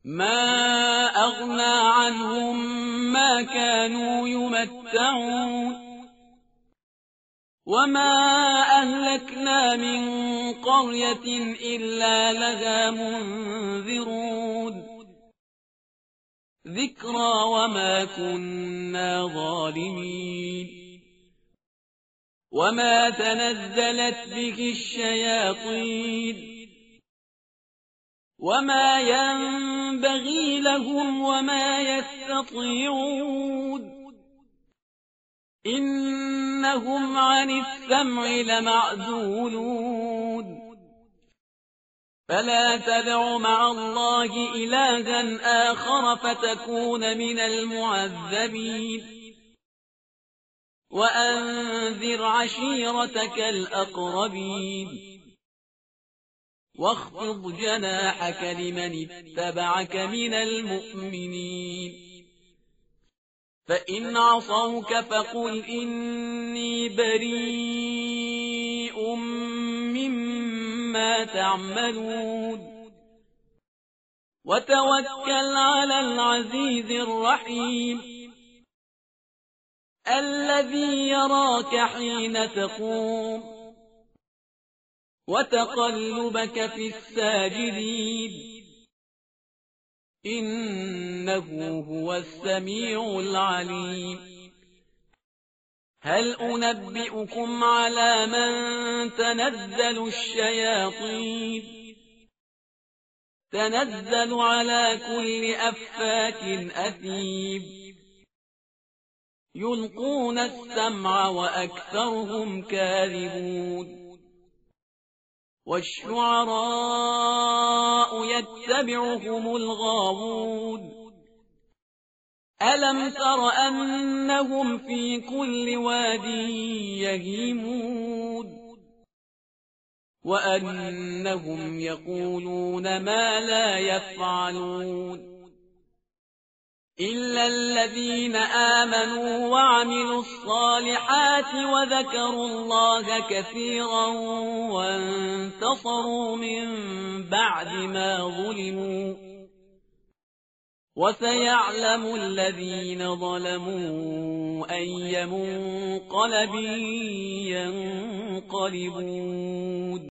ما أغنى عنهم ما كانوا يمتعون وما أهلكنا من قرية إلا لها منذرون ذكرى وما كنا ظالمين وما تنزلت به الشياطين وما ينبغي لهم وما يستطيعون إنهم عن السمع لمعزولون فلا تدع مع الله إلها آخر فتكون من المعذبين وأنذر عشيرتك الأقربين واخفض جناحك لمن اتبعك من المؤمنين فإن عصوك فقل إني بريء مما تعملون وتوكل على العزيز الرحيم الذي يراك حين تقوم وتقلبك في الساجدين إنه هو السميع العليم هل أنبئكم على من تنزل الشياطين تنزل على كل أفاك أثيم يلقون السمع وأكثرهم كاذبون والشعراء يتبعهم الغاوون ألم تر أنهم في كل واد يهيمون وأنهم يقولون ما لا يفعلون إلا الذين آمنوا وعملوا الصالحات وذكروا الله كثيرا وانتصروا من بعد ما ظلموا وسيعلم الذين ظلموا أي منقلب ينقلبون